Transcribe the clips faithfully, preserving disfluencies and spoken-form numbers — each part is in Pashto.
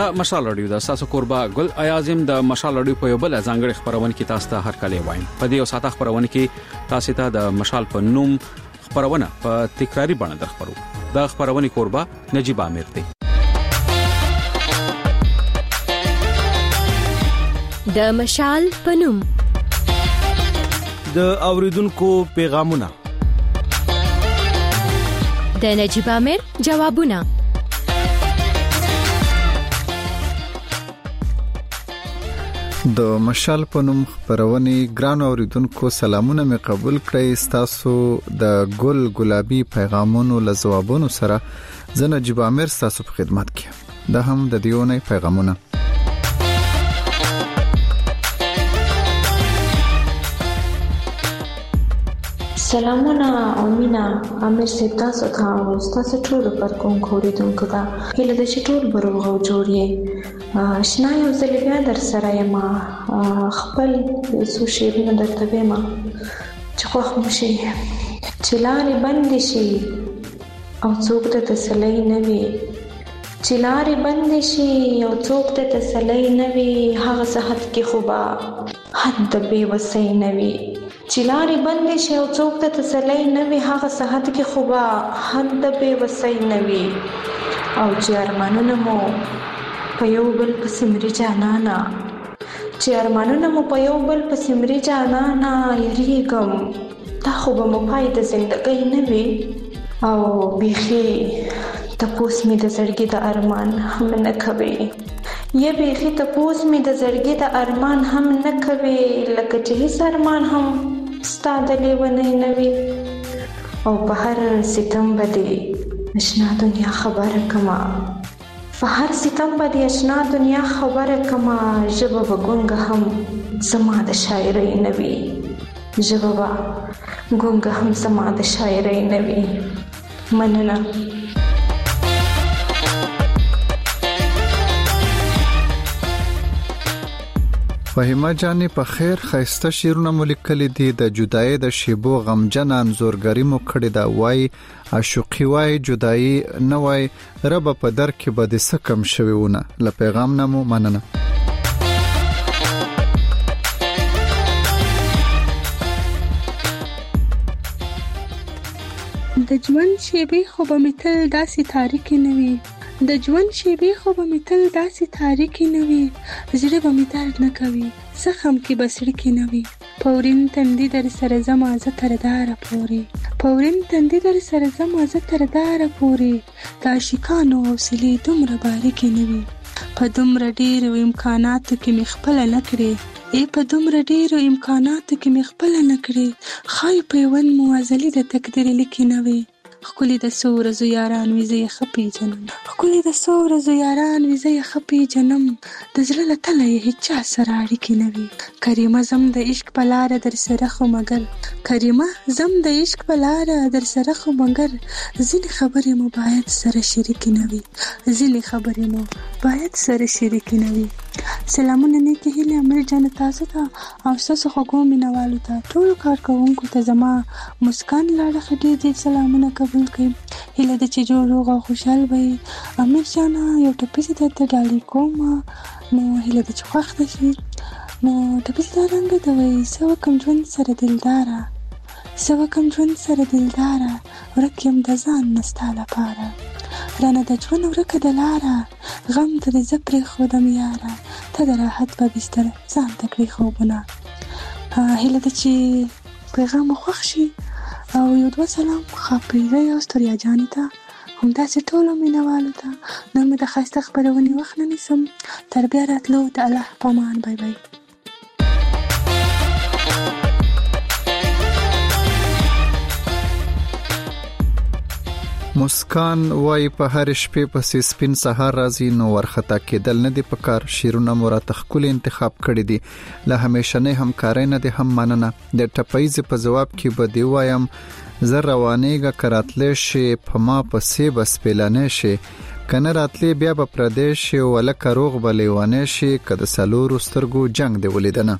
مشال رادیو د اساسو قربا ګل ایازم د مشال رادیو په یو بل ځانګړي خبرونه کې تاسو ته هر کله وایم. په دې او ساته خبرونه کې تاسو ته د مشال په نوم خبرونه په تکراری باندې درخبرو. د خبرونه قربا نجيب عامر دی. د مشال په نوم د اوریدونکو پیغامونه، د نجيب عامر جوابونه. د مشال په نوم خبرونه ګران اوریدونکو سلامونه مې قبول کړئ. تاسو د ګل ګلابي پیغامونو له جوابونو سره زه نجيب عامر تاسو په خدمت کې. دا هم د دیونه پیغامونه. سلامونه او مینا امیر سید تاسو ته او تاسو ټول پر کوم خوریدونکو ته هله د چټول بروغو جوړیه شنا یو ځل بیا در سره یم. خپل سو شیرینه درته ما چې خو خوشي چې لارې بند شي او څوک ته تسلی نه وي، چې لارې بند شي او څوک ته تسلی نه وي، هغه صحت کې خوبا حد به وسې نه وي. چې لارې بندې شي او څوک ته تسلی نه وي، هغه صحت کې خوبا حد به وسې نه وي. او چې ارمانونه مو په یو بل پسې مري جانانا، چې ارمانونه مو په یو بل پسې مري جانانا، یریږم دا خو به مو پای د زندګۍ نه وي. او بیخي تپوس مې د زړګي د ارمان هم نه کوي، یا بیخي تپوس مې د زړګي د ارمان هم نه کوي، لکه چې هیڅ ارمان هم ستا د لیونۍ نه وي. او په هر ستم باندې اشنا دنیا خبره کما، په هر ستم باندې اشنا دنیا خبره کما، ژبه به ګونګه هم زما د شاعرۍ نه وي، ژبه به ګونګه هم زما د شاعرۍ نه وي. مننه. فهیمه جانې په خیر خیسته شیرونه ملکل دي. د جدای د شیبو غمجن انزورګری مو کړی دا وای عاشقي وای جدای نه وای رب په در کې به د سکم شویونه. ل پیغام نمو مننه. د ژوند شیبې خو به متل داسې تاریخ نه وي، د ژوند شیبې خو به متل داسې تاریخ نه وي، زړه به مې درد نه کوي، زخم کې بسړ کې نه وي. پورین تندي در سره زما زه تر داره پوري، پورین تندي در سره زما زه تر داره پوري، د عاشقانو حوصلې دومره باریکې نه وي. په دومره ډېرو امکاناتو کې مې خپله نه کړې، ای په دومره ډېرو امکاناتو کې مې خپله نه کړې، ښایي پیوند مو ازلي د تقدیر لیکې نه وي. ښکلي د څو ورځو یاران وي زه یې ښه پېژنم، ښکلي د څو ورځو یاران وي زه یې ښه پېژنم، د زړه له تله یې هېچا سره اړیکې نه وي. کریمه زم د عشق په لاره در سره خو مګر، کریمه زم د عشق په لاره در سره خو مګر، ځینې خبرې مو باید سره شریکې نه وي، ځینې خبرې مو باید سره شریکې نه وي. سلامونه نیکې هیلې امیر جان تاسو ته او ستاسو خوږو مینوالو ته، ټولو کارکوونکو ته زما مسکان لاړه ښه ډېر ډېر سلامونه قبول کړئ. هیله ده چې جوړ روغ او خوشحال وئ. امیر جانه یو ټپیسې درته ډالۍ کوم، نو هیله ده چې خوښ ده شي. نو ټپیسې دا رنګه ده وایي: څه وکړم ژوند سره دلداره، څه وکړم ژوند سره دلداره، ورک یم د ځان نه ستا لپاره، رانه د ژوند ورکه د لاره، غم ته دې زه پرېښودم یاره، ته د راحت په بستر ځان ته کړې خوبونه. هیله ده چې پیغام مو خوښ شي او یو دوه سلام خاپریزه یا ستوریا جانې ته، همداسې ټولو مینوالو ته. نور مې د ښایسته خپرونې وخت نه نیسم، تر بیا راتلو د الله په امان. بای بای. مسکان وای په هر شپې پسې سپین سهار راځي، نو ورخطا کېدل نه دی پکار. شیرونه مو راته ښکلي انتخاب کړي دي، له همیشنۍ همکارۍ نه دی هم مننه. د ټپیزې په ځواب کې به دی وایم: زه روانېږه که راتلی شي په ما پسې به سپېلنی شي، که نه راتلی بیا به پردی شي، ولکه روغ به لیونی شي، که د څلورو سترګو جنګ دی ولیدنه.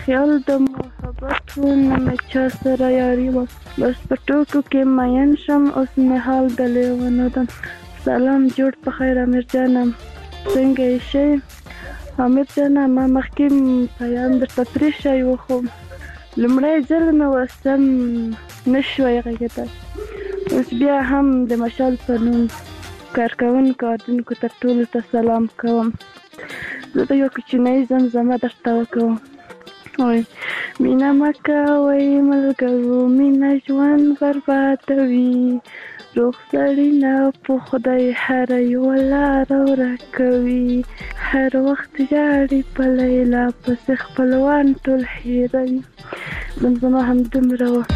خیال د محبت و نه چا سره یاري وه بس په ټوکو کې مین شم اوس مې حال د لیونو ده. سلام جوړ په خیر امیر جانم څنګه یې شئ؟ امیر جانه ما مخکې پیام درته پرېښی و خو لومړی ځل مې وسم نه شوی غږېدل. اوس بیا هم د مشال په نوم کارکوونکو اردونکو ته ټولو ته سلام کوم. زه به یو کوچنۍ زمزمه درته وکوم. وایي مینه مه کوئ ملګرو مینه ژوند بربادوي روغ سړی نه په خدای هره یوه لاره ورکوي هر وخت ژاړي په لیلا پسې خپلوان ټول هېروي. زمزمه همدومره وه.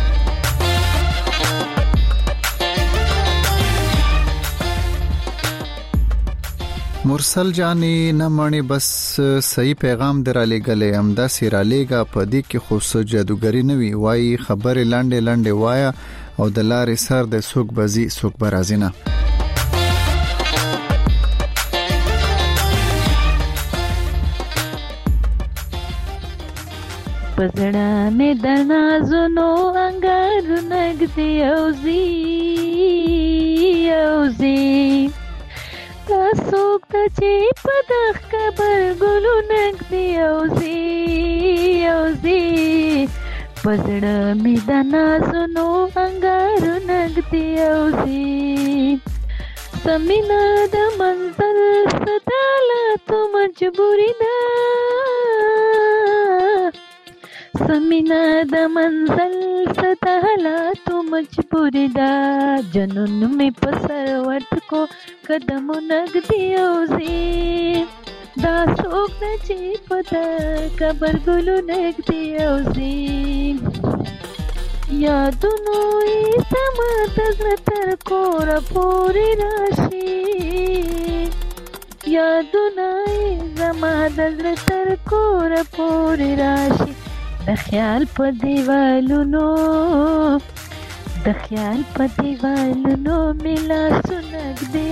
مرسل جانی نه مانی بس صحیح پیغام در علی گله امدا سی را لېګا په دې کې خو څه جادوګری نه وی وای خبره لاندې لاندې وایا او د لارې سر د سوق بزی سوق برازینه. پزړه مې د نازونو انګار نګدي اوزي اوزي تاسوک ته چې په دغ کبر ګلو نګدي اوزي اوزي پزړه مې د نازونو انګار نګدي اوزي سمینا د منزل ستاله تو مجبوری ده سمینا د منزل ستاله تو مجبوری ده جنون مې په سر ورت کو قدمو نګدي اوزي دا څوک ده چې په د قبر ګلو نګدي اوزي یادونو یې زما د زړه تر کوره پورې راشي یادونه یې زما د زړه تر کوره پورې راشي د خیال په دیوالونو د خیال په دیوالونو مې لاسونه ږدي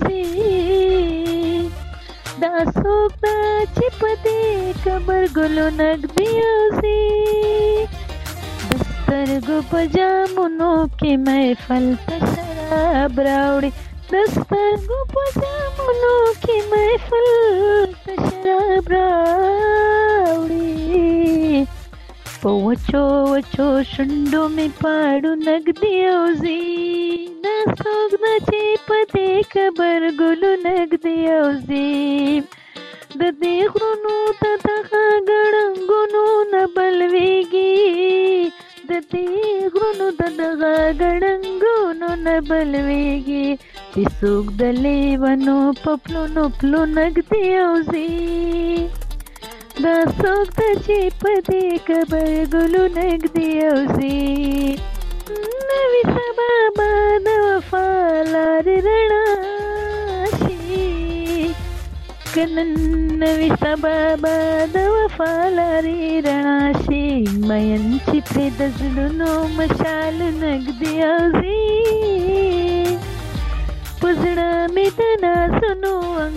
اوزي دا څوک ده چې په دې قبر ګلو نږدي اوزي د سترګو په جامونو کې محفل ته شراب راوړي د سترګو په جامونو کې محفل ته شراب راوړي په وچو وچو شونډو مې پاړو نږدي اوزي دا څوک ده چې په دې قبر ګلو نږدي اوزي د دې غرونو د دغه ګړنګونو نه بلويږي د دې غرونو د دغه ګړنګونو نه بلويږي چې څوک د لیونو په پلونو پلو نږدي اوزي دا څوک ده چې په دې قبر ګلو نږدي اوزي نوي سبا به د وفا لارې رڼا شي که نن نوي سبا به د وفا لارې رڼا شي مین چې پرې د زړونو مشال نږدي اوزي په زړه مې د نازونو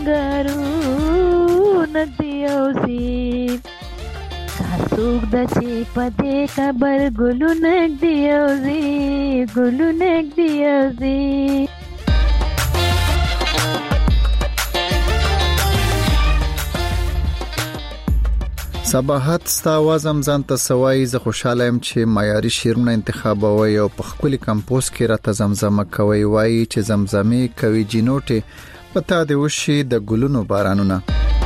انګارو نږدي اوزي دا څوک ده چې په دې قبر ګلو نږدي اوزي ګلو نږدي اوزي. صباحت ستا आवाज هم ځان ته سوای زه خوشاله يم چې معیاري شیرونه انتخابوي او په خپل کمپوز کې راته زمزمه کوي وایي چې زمزمه کوي جنوټه پتا دی وشي د ګلونو بارانونه.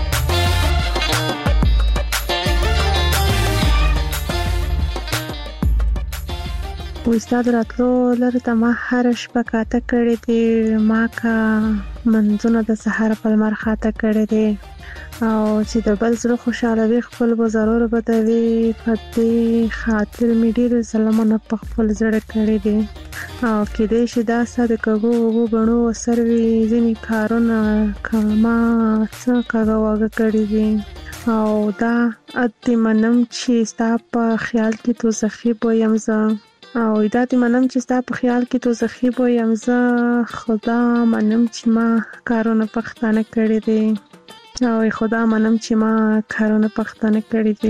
استاد راتلو لرته ما هر شپه کاته کړې دي ما کا منځونه د سحر په لمر خاطه کړې دي او چې د بل زړه خوشاله وي خپل به ضرور بدوي په دې خاطر مې ډېر ظلمونه په خپل زړه کړې دي او کېدای شي دا څه د کږو وږو بڼو اثر وي ځینې کارونه کما څه کږه وږه کړې دي او دا ادې منم چې ستا په خیال کې دوزخي بویم زه او دا دې منم چې ستا په خیال کې دوزخي بویم زه خدا منم چې ما کارونه پښتانه کړې دي او خدا منم چې ما کارونه پښتانه کړې دي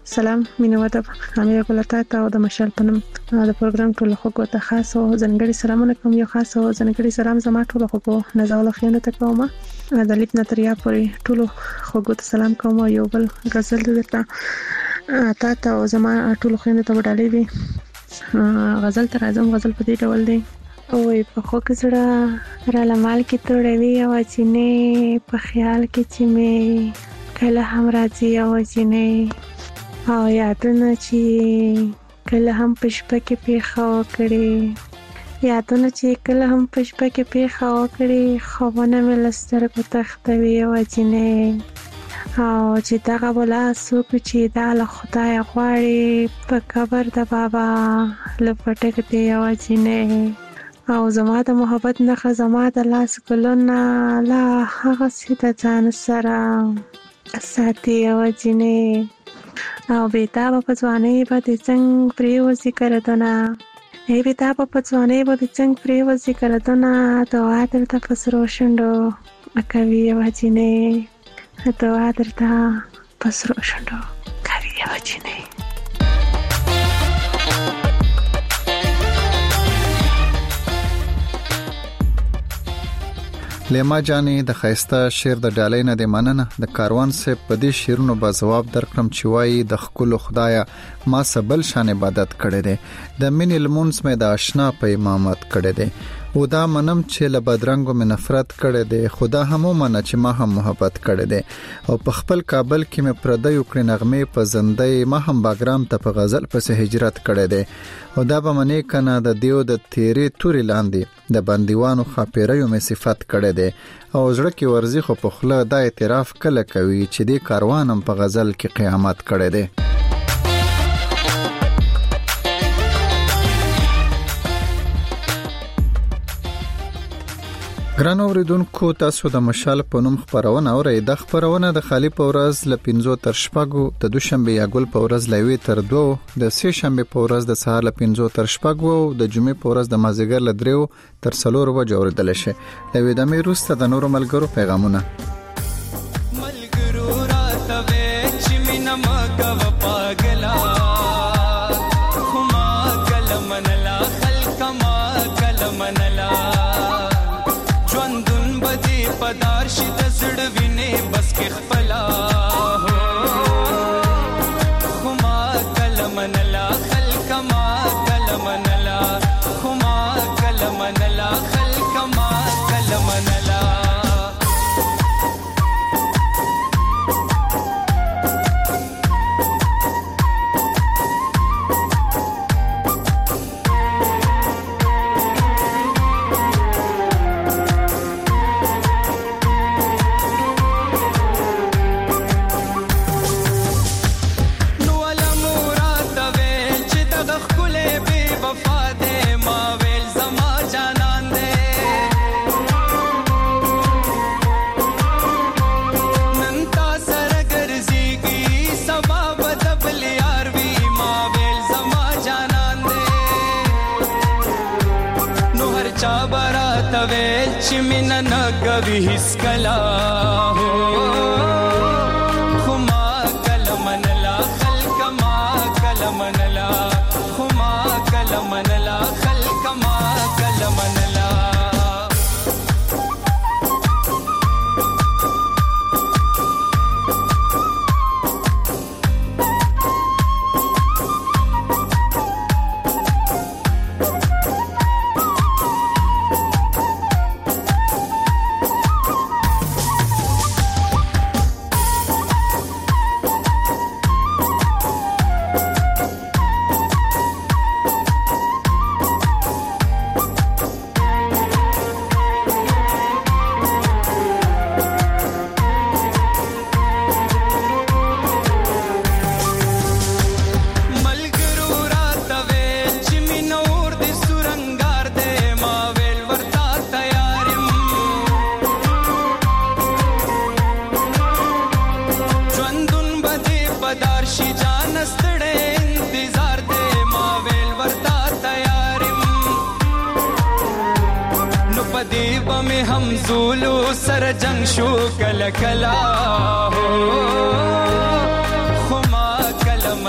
سلام مینه ودب امیر ګلتا ته د مشال پنم د پروګرام ټول خلکو ته خاص او ځنګړي سلامونه کوم یو خاص او ځنګړي سلام زما ټول خلکو نزول خیانت ته کوم د لیپ نتریا پورې ټول خلکو ته سلام کوم یو بل غزل درته تا ته او زما ټول خیانت ته وډالې وي غزل تر اعظم غزل په دې ډول دی او په خو کې سره را لمال کې توړوي او چینه په خیال کې چې مې کله هم راځي او چینه او یادونه چې کله هم پښپا کې پیښه وکړي یادونه چې کله هم پښپا کې پیښه وکړي خوونه مې لستر کو تختوي او چینه او چې دا غولا سوک چې دا له خدای غواړي په قبر د بابا لپټک دی او چینه او زما د محبت نه خزما د لاس ګلونه لا هغه سیده ځان سره ساتي او چینه او بیتا په ځواني باندې څنګه پریوځي کړدونه ای بیتا په ځواني باندې څنګه پریوځي کړدونه دعا درته پسرو شندو اکوي واجینه دعا درته پسرو شندو کوي واجینه لیما جانی د خیسته شعر د ډالۍ نه د مننه د کاروان سه په دې شعرونو به جواب درکړم چې وایي د خپل خدایا ما سبل شان عبادت کړې ده د مين المنس مې د آشنا په امامت کړې ده او دا منم چې له بدرنګو مې نفرت کړې ده خدا هم منه چې ما هم محبت کړې ده او په خپل کابل کې مې پردی وکړې نغمه په زندې ما هم باګرام ته په غزل پس هجرت کړې ده او دا به منې کنه د دیو د تیری توري لاندې د بندیوانو خاپیریو مې صفت کړې ده او زړه کې ورزي خو په خله دا اعتراف کله کوي چې د کاروانم په غزل کې قیامت کړې ده ګران اوریدونکو تاسو د مشال په نوم خبرونه اورئ د خبرونه د خالی په ورځ ل پنځو تر شپږو د دوشنبه یا ګل په ورځ لوي تر دوه د سه شنبه په ورځ د سهار ل پنځو تر شپږو او د جمعې په ورځ د مازیګر ل دریو تر څلور بجې اوریدل شي لوي د مې روسته د نورو ملګرو پیغامونه ملګرو راته چې مینا مګو پاګلا خما کلمنلا خلق ما کلمنلا پدار شي د زړه وینې بس کې خپلا خو ما کلمنلا خلق ما کلمنلا خو ما کلمنلا خلق ما کلمنلا نگوی هیڅ کلا هو خو ما کلمنلا خلق ما کلمنلا خو ما کلمنلا خلق ما کلمنلا زولو سر جنگ شو کلا کلا ہو خما کلم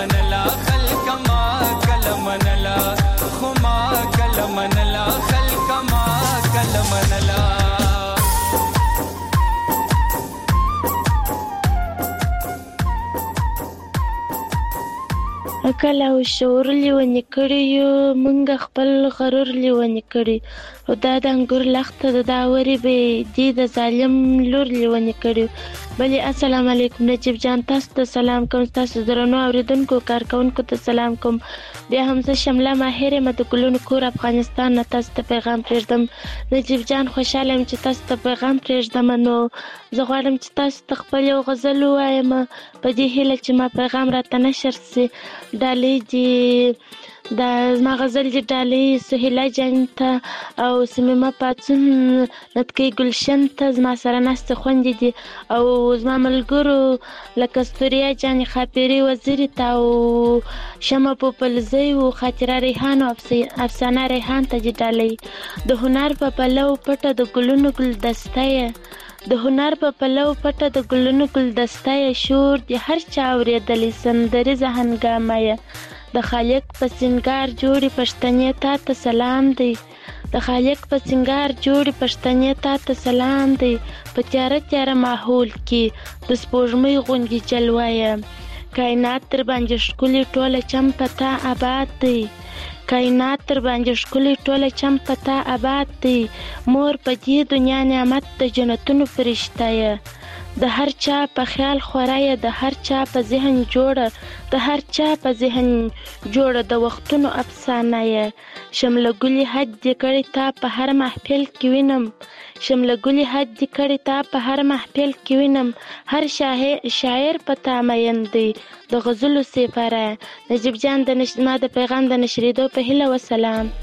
کله او شعور لیونی کړی یو مونږ خپل غرور لیونی کړی او دا د انګور لخته د داوري به دی د ظالم لور لیونی کړی بلې السلام علیکم نجیب جان تاسو ته سلام کوم تاسو درنو اوریدونکو کارکونکو ته سلام کوم بیا هم زه شمله ماهر یم د ګلونو کور افغانستان نه تاسو ته پیغام پرېږدم نجیب جان خوشحاله یم چې تاسو ته پیغام پرېږدم نو زه غواړم چې تاسو ته خپل یو غزل ووایم په دې هیله چې ما پیغام راته نشر سي ډالۍ دي دا زما غزل دي ډالۍ سهیلا جان ته او سمیمه پاڅون نتکۍ ګلشن ته زما سره ناستې خوندې دي او زما ملګرو لکه ستوریا جان خاپیري وزیري ته او شمه پوپلزی و خاطره ریحان او افسانه ریحان ته دي ډالۍ د هنر په پلو پټه د ګلونو ګلدسته یې د هنر په پلو پټه د ګلونو ګلدسته یې شور د هر چا اورېدلی سندریزه هنګامه یې د خالق په سینګار جوړې پښتنې تا ته سلام دی د خالق په سینګار جوړې پښتنې تا ته سلام دی په تیاره تیاره ماحول کې د سپوږمۍ غوندې جلوه یې کائنات تر باندې ښکلي ټوله چم په تا آباد دی کائنات تر باندې ښکلي ټوله چم په تا آباد دی مور په دې دنیا نعمت د جنتونو فرشته یې د هر چا په خیال خورا یې د هر چا په ذهن جوړه د هر چا په ذهن جوړه د وختونو افسانه یې شمله ګلي حد دې کړی تا په هر محفل کې وینم شمله ګلي حد دې کړی تا په هر محفل کې وینم هر شاعر په تا مین دی د غزلو سفره نجیب جان د ما د پیغام د نشریدو په هیله وسلام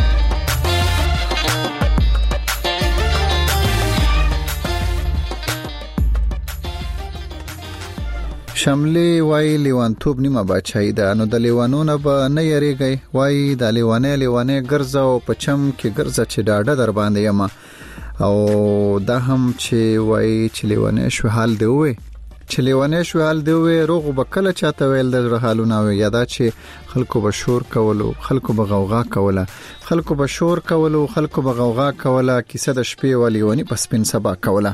شملې وای لیوانتوب نیمه بچای ده نو د لیوانونو به نه یریږي وای د لیوانې لیوانې ګرځا او پچم کې ګرځا چې ډاډه در باندې یم او دا هم چې وای چې لیوانې شو حال دی وې چې لیوانې شو حال دی وې روغ بکله چاته ویل د حالونه وي یادا چې خلکو به شور کولو خلکو به غوغا کوله خلکو به شور کولو خلکو به غوغا کوله کیسه د شپې ولیونی پس پین سبا کوله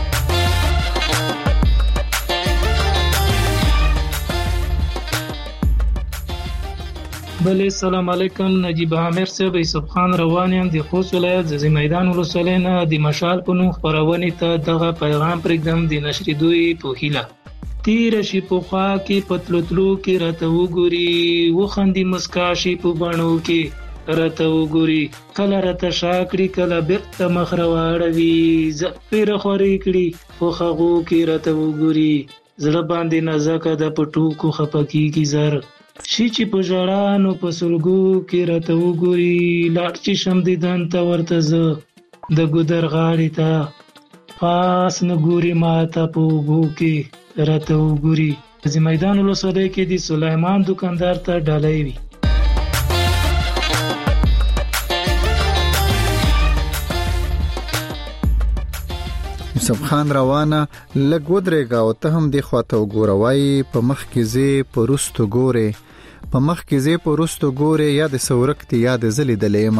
بله السلام علیکم نجیب عامر صاحب یوسف خان روان یم د خوست ولایت ززی میدان ولسوالۍ نه د مشال په نوم خپرونې ته دغه پیغام پرېږدم د نشریدوی په هیله تیر شي په خوا کې پتلو تلو کې راته وګوري وخندي مسکا شي په بڼو کې راته وګوري کله راته شاکړي کله بیرته مخ راواړوي زپېره خورې کړي خو هغو کې راته وګوري زړه باندې نازکه د پټوکو خپه کېږي زر شي چې په ژړا نو په سلګو کې راته وګوري لاړ چې شم دیدن ته ورته زه د ګودر غاړې ته پاس نه ګوري ماته په اوبو کې راته وګوري د میدان ولسوالۍ کې د سلیمان دکاندار ته ډالۍ وي یوسف خان روانه لګ ودرېګا او ته هم دی خواته وګوره وای په مخ کې زی په رستو ګوره په مخ کې زی په رستو ګوره یا د سورکتی یا د زلی دلیما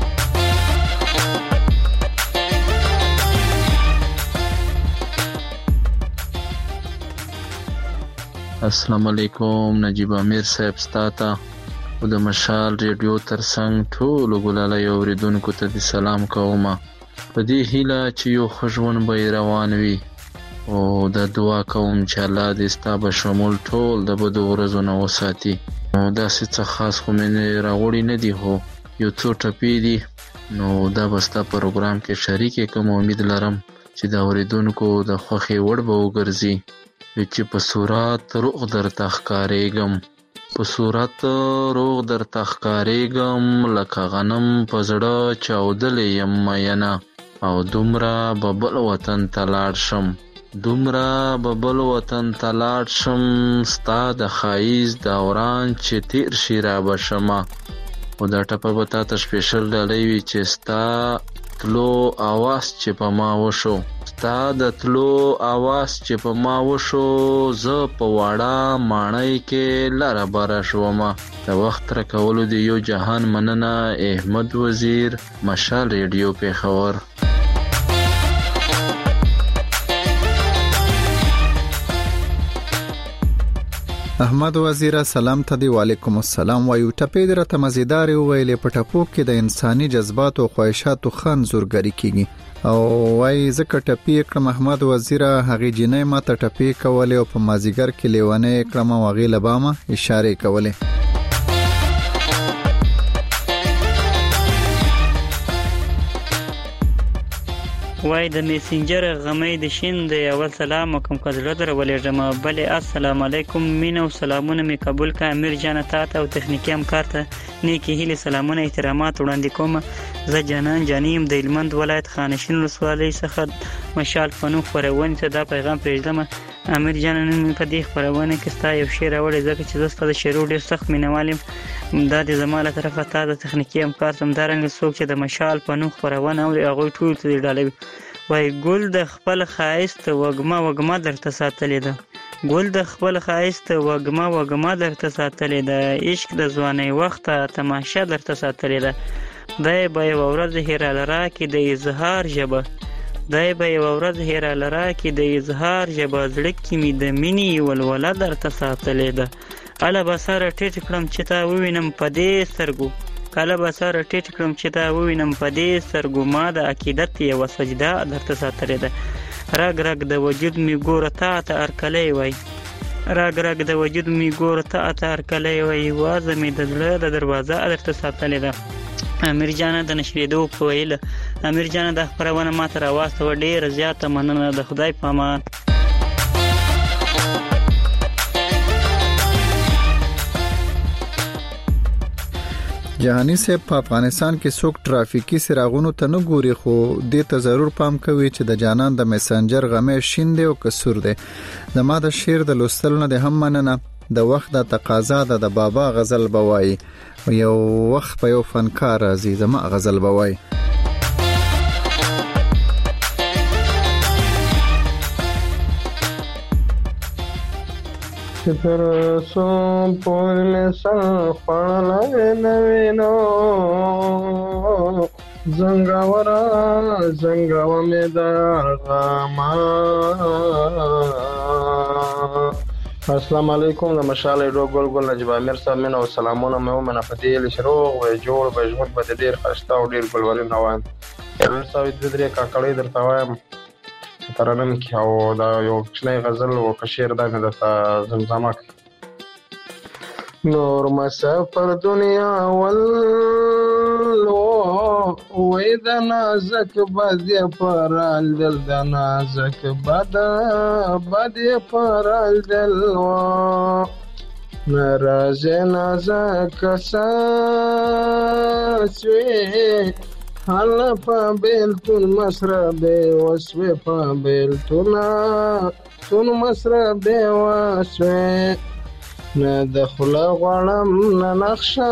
السلام علیکم نجیب امیر صاحب ستاته او د مشال ریډیو ترڅنګ ټول ګلالای اوریدونکو ته د سلام کوم په دې هیله چې یو خوشون به روان وي او د دعا کوم چې الله دې ستا به شمول ټول د بدو ورځو نه وساتي نو دا څه خاص خو مې راغوړي نه دي هو یو څو ټپې دي نو دا به ستا پروګرام کې شریک کوم امید لرم چې د اوریدونکو د خوښي وړ به وګرځي چې په صورت روغ در تخکارېږم په صورت روغ در تخکارېږم لکه غنم په زړه چاودلې یم مینه او دومره به بل وطن ته لاړ شم دومره به بل وطن ته لاړ شم ستا د ښایست دوران چې تیر شي را به شمه او دا ټپه به تا ته سپیشل ډالۍ وي چې ستا تلو اواز چې په ما وشو ستا د تلو اواز چې په ما وشو زه په واړه ماڼۍ کې لاره باره شومه د وخت راکولو د یو جهان مننه احمد وزیر مشال ریډیو پېښور احمد وزیر سلام ته دی وعلیکم السلام وایو ټپې درته مزیدار ویلې په ټپو کې د انساني جذبات او خواهشاتو خان زورګری کیږي او وای زکه ټپې کړم احمد وزیر هغه جنې ما ته ټپې کولې او په مازیګر کې لیوانې کړم واغې لبامه اشاره کولې وای د میسنجر غمې د شین د اول سلام کوم کزړه در ولېږم بل السلام علیکم مين او سلامونه می قبول کا امیر جان ته او تخنیکی همکار ته نیکی هیله سلامونه احترامات وړاندې کوم زه جانان جانیم د هلمند ولایت خانشین رسوالۍ څخه مشال فنو خورونی ته دا پیغام پرېږدم امیر جان نن په دې خورونه کې ستا یو شعر اورې ځکه چې زسته د شعر ډېر سخت مینوالم دا د زماله طرفه تا د تخنیکی همکار سم دارنګ څوک چې د مشال فنو خورونه او هغه ټول ته ډالوي وای ګل د خپل خایست وګما وګما درته ساتلې ده ګل د خپل خایست وګما وګما درته ساتلې ده عشق د ځواني وخت تماشا درته ساتلې ده دای به یو ورځ هیر لرا کې د اظهار ژبه دای به یو ورځ هیر لرا کې د اظهار ژبه زړه کې می د مینی ولوله درته ساتلې ده الا بسره ټیټ کړم چې تا ووینم په دې سترګو کله به سره ټیټ کړم چې تا ووینم په دې سترګو ما د عقیدت یوه سجده درته ساتلې ده رګ رګ د وجود می ګوره تا ته هرکلی وای رګ رګ د وجود می ګوره تا ته هرکلی وای وازه مې د زړه د دروازه درته ساتلې ده امیر جانه د نشریدو په ویله امیر جانه د خپرونه ما ته راواستوه ډېره زیاته مننه د خدای په امان جهانی صاحب په افغانستان کې څوک ټرافیکي سراغونو ته نه ګوري خو دې ته ضرور پام کوي چې د جانان د میسنجر غمې شین دی او کسور دی زما د شعر د لوستل نه د هم مننه د وخت د تقاضا د بابا غزل بوای یو وخت په یو فنکار راځي زما غزل بوای تر سو پور میں سر پڑھلائے نوینو زنگاورا زنگاو میں در غاما السلام علیکم د مشال ډو ګل ګل نجيب امیر صاحب منو سلامونه مې ومنه پدې لشروغ و جوړ به ژوند به ډیر خسته او ډیر ګلوري روان امیر صاحب د درې کاکړې درته وایم ترنم کې او دا یو کښنی غزل او کشیر دا نه د زمزمه نور مسافر دنیا ول وې د نازک بد پرال دل د نازک بد بد پرال دل ناراض نازک ساسوي حالا پا بیلتون مسربه وسوه پا بیلتونا تون مسربه وسوه نه دخلا غوانم نه نخشا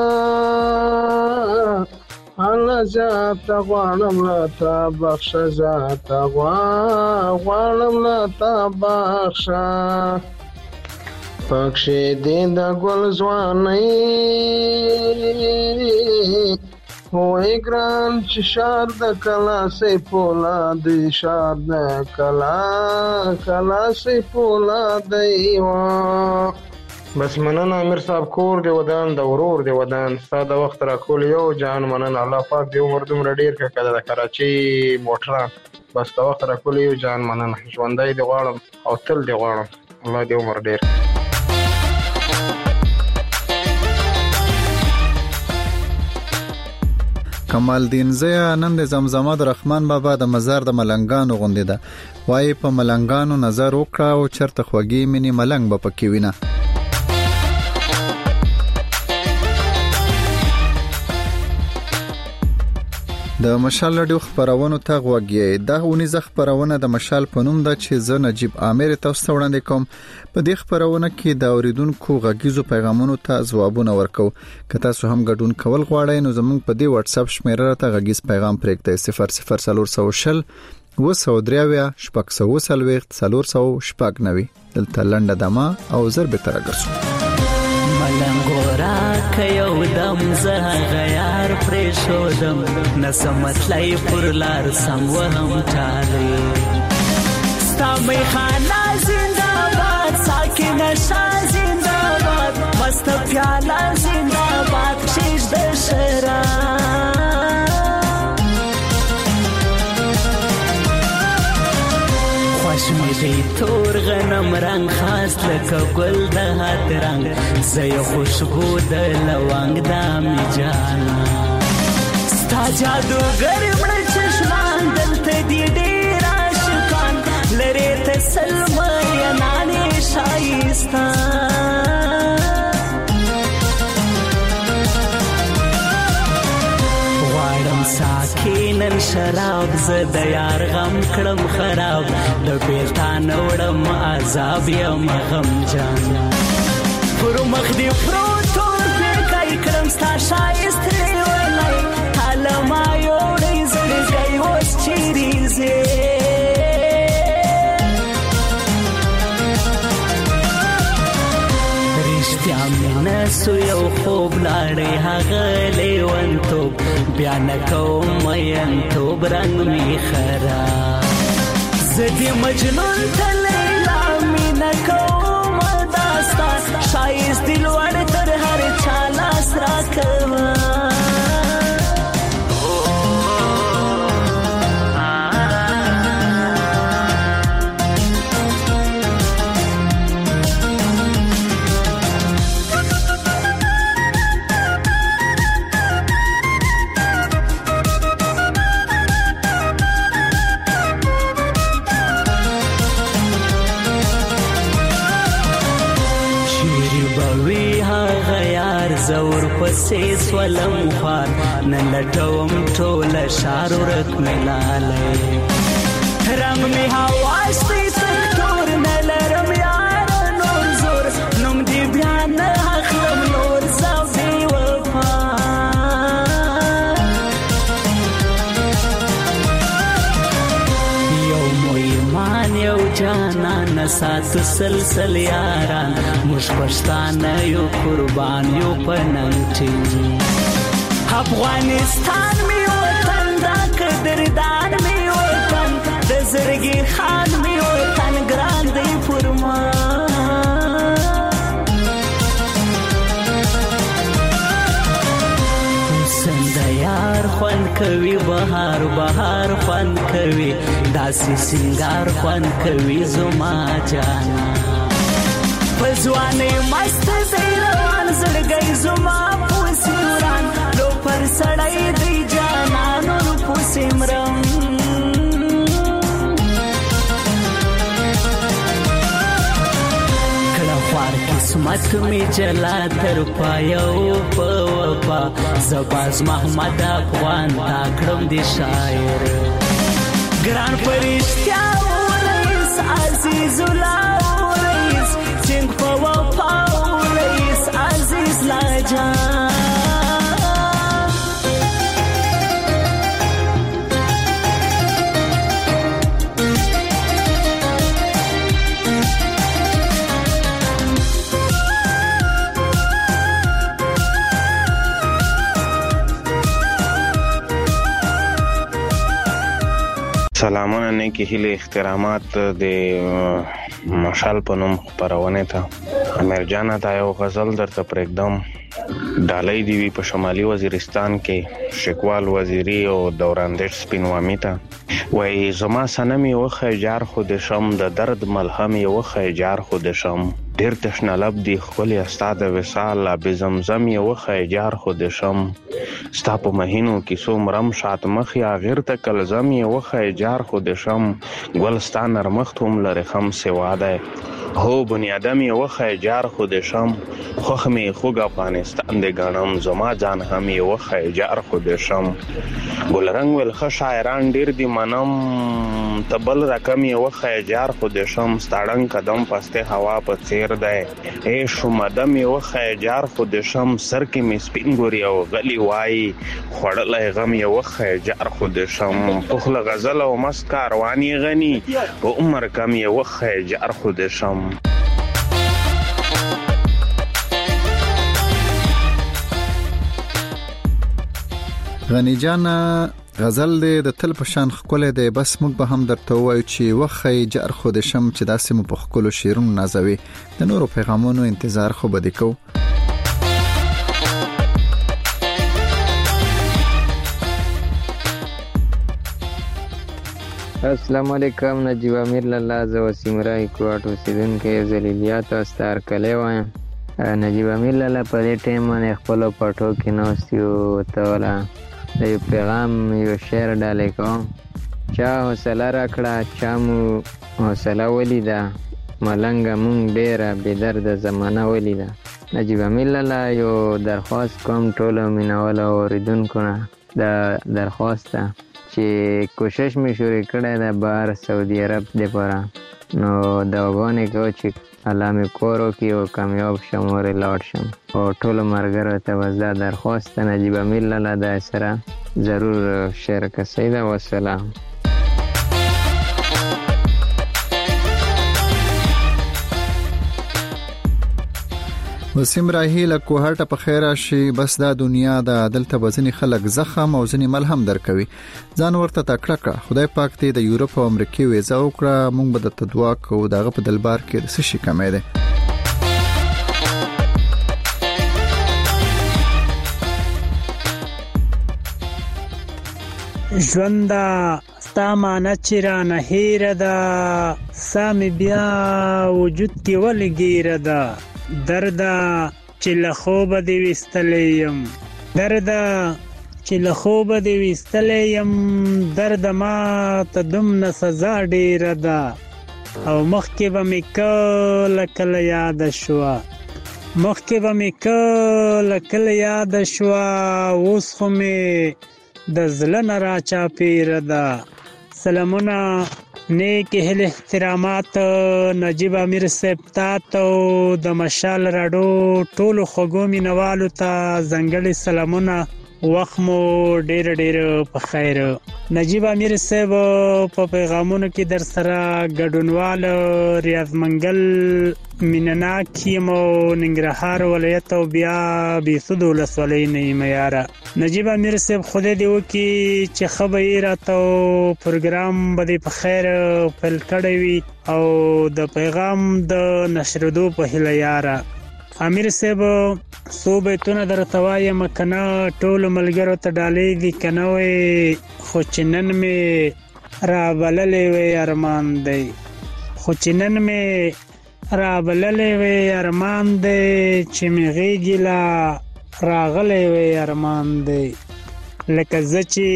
حالا زیاده غوانم لتا بخشا زیاده غوانم لتا بخشا پاکشی دین دا گل زوانی وای ګران چې شار د کلا سي پولا دی شار د کلا کلا سي پولا دی وا بس مننه امیر صاحب کور دی ودان د ورور دی ودان ساده وخت را کول یو جان مننه الله پاک دی عمر دومره ډیر کړه د کراچي موټر بس دا وخت را کول یو جان مننه ژوندۍ دی غواړم او تل دی غواړم الله دی عمر ډیر کمال دین زیا نن د زمزمه د رحمان بابا د مزار د ملنګانو غوندې ده وای په ملنګانو نظر وکړه او چرته خوږی منی ملنګ به پکې وینه د مشال رادیو خبرونه ته غوږی دا ونیزه خبرونه د مشال په نوم ده چې زه نجيب عامر تاسو ته وړاندې کوم په دې خبرونه کې د اوریدونکو غږیزو پیغامونو ته ځوابونه ورکو که تاسو هم ګډون کول غواړئ نو زموږ په دې واتس اپ شمیره ته غږیز پیغام پرېږدئ صفر صفر څلور سوه شل اووه سوه درې شپږ سوه څلوېښت څلور سوه شپږ نوي دلته لنډه دمه او زر بهتره ګرځو ملنګورا کيو دم زه غیار پرې شودم نسمت لای پر لار سم وهم چاله ستا می خانا زنده باد ساکن شاه زنده خوشمی دی تور غنم رنگ خاص لکه گل د هات رنگ زی خوشبو د لونگ دامی جانا ستا جادوگر مړ چشمان دلته دی ډیر عاشقان لری ته سلمه ینانې شایسته ساکینن شراب زد یار غم کړم خراب د بیلتان وړم عذاب یم غم جان پر مخ دی پروتور په کای کړم ستا شایست ولای حاله ما یوړې زړګي اوس چیرې زه نسو یو خوب لاړې هغه لیونتوب بیا نه کوم ینتوب رنگ می خراب زدی مجنون ته لیلا مینه کوم داستا شایست دل وړ تر هر چا لاس راکوه زور پسې سولم خوار نن لټوم ټوله شار ورک ملاله رنگ می حواس دې سکتور نه لرم یار نور زور نوم دې بیا نه اخلم نور زاوی وفا یو مو ایمان یو جانان سات سلسل یاران مش پښتانه یو قربان یو پننګ افغانستان می وطن دا قدردان می وطن د زړګي خان می وطن ګران دی فرما سند یار خوان کوي بهار بهار خوان کوي داسې سنگار خوان کوي زما جانا پزوانه مست زیروان زړګي زما پوسوران لو پر سړی دی جانانو پوسمرم کله خوار قسمت می جلا تر پایو په وفا زباز محمد افغان تا کړم دی شاعر ګران پرشتیا ولایس عزیز الله رئیس چنګ په وفا رئیس عزیز لاجان سلامونه نیکی هیله احترامات د مشال په نوم خبرونه ته امیر جان ته یو غزل درته پرېږدم ډالۍ دی وی په شمالي وزیرستان کې شکوال وزیری او دوراندش سپینوامی ته وای زما سنمي وخه جار خود شم د درد ملهم وخه جار خود شم ډیر تشنلب دی خپل استاد وصال اب زمزم وخه جار خود شم ستا په مهینو کې سومرم شات مخ یا غیر ته کلزم وخه جار خود شم ګلستان نرمختوم لره خم سوا ده هو بنیادم وخه جار خود شم خوخ می خوګ افغانستان د غنم زما جان هم وخه جار خود شم ګلرنګ ول خ شاعران ډیر دی منم تبل رقم وخه جار خود شم ستړن قدم پسته هوا په چیر ده اے شومدم وخه جار خود شم سر کې می سپین ګوري او غلی وای خړلې غم وخه جار خود شم پخله غزل او مست کاروانی غنی په عمر کم وخه جار خود شم غنی جان غزل دې د تل په شان خپل دی بس موږ به هم درته وایو چې وخی جر خود شم چې داسې مو په خپل شیرونو نازوي د نورو پیغامونو انتظار خو بده کو السلام علیکم. نجیب امیر لاله، زه وسیم رای کوټ اوسیدونکی زلیلیات او ستار کلی وایم. نجیب امیر لاله په دې ټایم باندې خپلو پټو کې ناست یو، ته والا د یو پیغام یو شعر ډالۍ کوم. چا حوصله راکړه چا مو حوصله ولیده، ملنګه مونږ ډېره بې درده زمانه ولیده. نجیب امیر لاله یو درخواست کوم ټولو مینهوالو اورېدونکو نه، دا درخواست ده چې کوشش مې شروع کړی ده بهر سعودي عرب دپاره، نو دعاګانې کوو چې الله مې کور وکړي او کامیاب شم ورې لاړ شم. او ټولو ملګرو ته بس دا درخواست ده، نجیب امیر لاله دا سره ضرور شعر کسی ده. والسلام. وسیم راهی له کوهاټه په خیر راشي. بس دا دنیا د دلته بزنی خلک زخم او ځنی ملهم درکوي، ځان ورته تکړه کړه. خدای پاک دې د یورپ او امریکا ویزا وکړه، مونږ به د دعا کوو دغه په دلبار کې د څه شي کمې ده. ژوندا ستا معنی چې رانه هیره ده، سامې بیا وجود کې ولې ګیره ده. درده چې له خوبه دې ویستلی یم، درده چې له خوبه دې ویستلی یم، درده ما ته دومره سزا ډیره ده. او مخکې به مې کله کله یاده شوه، مخکې به مې کله کله یاده شوه، اوس خو مې د زړه نه را چاپېره ده. سلامونه، نیک هیل احترامات نجیب امیر صاحب ته او د مشال راډیو ټولو خوږو مینوالو ته ځانګړي سلامونه. وخت مو ډېر ډېر په خیر. نجیب امیر صاحب په پیغامونو کې در سره ګډونوال ریاض منګل مینناک یم او ننګرهار ولایت او بیا بیسود ولسوالۍ نه یم یاره. نجیب امیر صاحب خدای دې وکړي چې ښه به یې راته پروګرام به دې په خیر پیل کړی وي او د پیغام د نشرېدو په هیله یاره. امیر صاحب څو بیتونه درته وایم که نه ټولو ملګرو ته ډالۍ دي که نه وی، خو چې نن مې رابللی وی ارمان دی، خو چې نن مې رابللی وی ارمان دی، چې مې غېږې لا راغلی وی ارمان دی. لکه زه چې